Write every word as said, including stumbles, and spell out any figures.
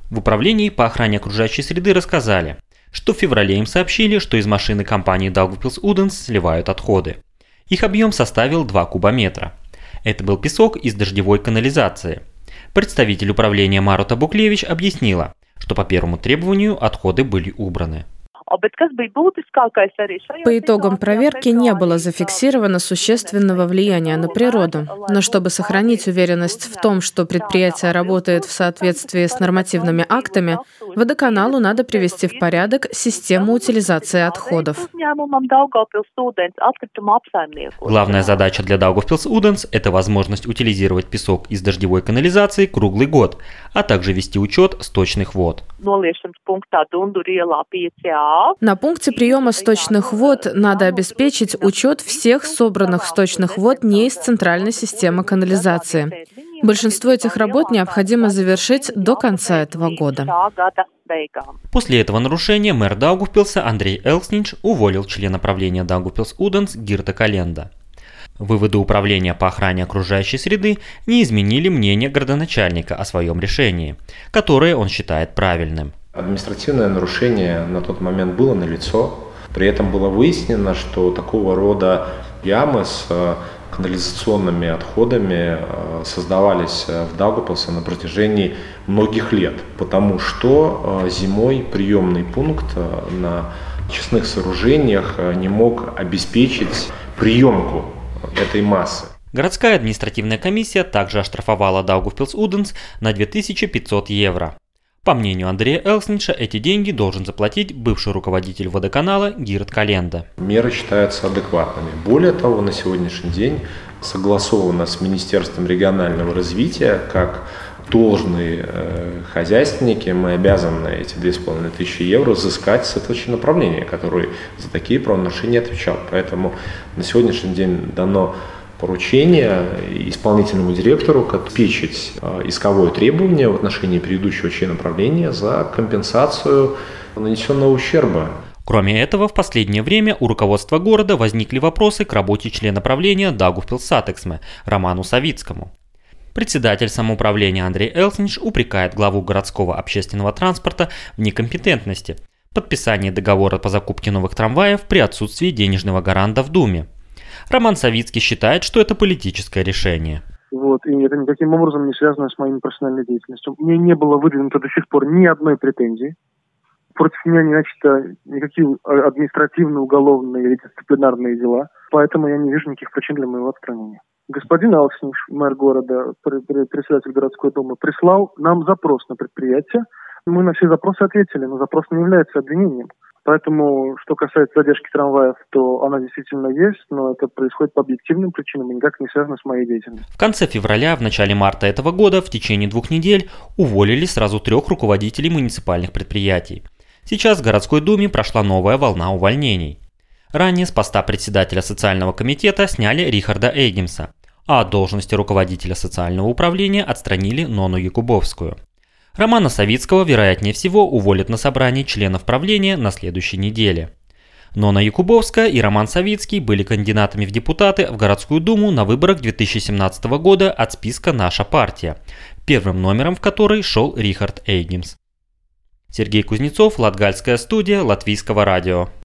В управлении по охране окружающей среды рассказали, что в феврале им сообщили, что из машины компании Daugavpils Ūdens сливают отходы. Их объем составил два кубометра. Это был песок из дождевой канализации. Представитель управления Марута Буклевич объяснила, что по первому требованию отходы были убраны. По итогам проверки не было зафиксировано существенного влияния на природу, но чтобы сохранить уверенность в том, что предприятие работает в соответствии с нормативными актами, водоканалу надо привести в порядок систему утилизации отходов. Главная задача для Daugavpils Ūdens – это возможность утилизировать песок из дождевой канализации круглый год, а также вести учет сточных вод. На пункте приема сточных вод надо обеспечить учет всех собранных сточных вод не из центральной системы канализации. Большинство этих работ необходимо завершить до конца этого года. После этого нарушения мэр Даугавпилса Андрей Элкснич уволил члена правления Daugavpils Ūdens Гирта Календа. Выводы управления по охране окружающей среды не изменили мнение градоначальника о своем решении, которое он считает правильным. Административное нарушение на тот момент было налицо. При этом было выяснено, что такого рода ямы с канализационными отходами создавались в Даугавпилсе на протяжении многих лет, потому что зимой приемный пункт на очистных сооружениях не мог обеспечить приемку этой массы. Городская административная комиссия также оштрафовала Daugavpils Ūdens на две тысячи пятьсот евро. По мнению Андрея Элкснича, эти деньги должен заплатить бывший руководитель водоканала Гирт Календа. Меры считаются адекватными. Более того, на сегодняшний день согласовано с Министерством регионального развития, как должные э, хозяйственники, мы обязаны эти две с половиной тысячи евро взыскать с этого направления, который за такие правонарушения отвечал. Поэтому на сегодняшний день дано поручение исполнительному директору обеспечить исковое требование в отношении предыдущего члена правления за компенсацию нанесенного ущерба. Кроме этого, в последнее время у руководства города возникли вопросы к работе члена правления Daugavpils Satiksme Роману Савицкому. Председатель самоуправления Андрей Элкснич упрекает главу городского общественного транспорта в некомпетентности, подписании договора по закупке новых трамваев при отсутствии денежного гаранта в Думе. Роман Савицкий считает, что это политическое решение. Вот, и это никаким образом не связано с моей профессиональной деятельностью. Мне не было выдвинуто до сих пор ни одной претензии. Против меня не начато никакие административные, уголовные или дисциплинарные дела. Поэтому я не вижу никаких причин для моего отстранения. Господин Элкснич, мэр города, председатель городской думы, прислал нам запрос на предприятие. Мы на все запросы ответили, но запрос не является обвинением. Поэтому, что касается задержки трамваев, то она действительно есть, но это происходит по объективным причинам и никак не связано с моей деятельностью. В конце февраля, в начале марта этого года, в течение двух недель уволили сразу трех руководителей муниципальных предприятий. Сейчас в городской думе прошла новая волна увольнений. Ранее с поста председателя социального комитета сняли Рихарда Эйгемса, а от должности руководителя социального управления отстранили Нону Якубовскую. Романа Савицкого, вероятнее всего, уволят на собрании членов правления на следующей неделе. Нона Якубовская и Роман Савицкий были кандидатами в депутаты в городскую думу на выборах две тысячи семнадцатого года от списка «Наша партия», первым номером в которой шел Рихард Эйгемс. Сергей Кузнецов, Латгальская студия Латвийского радио.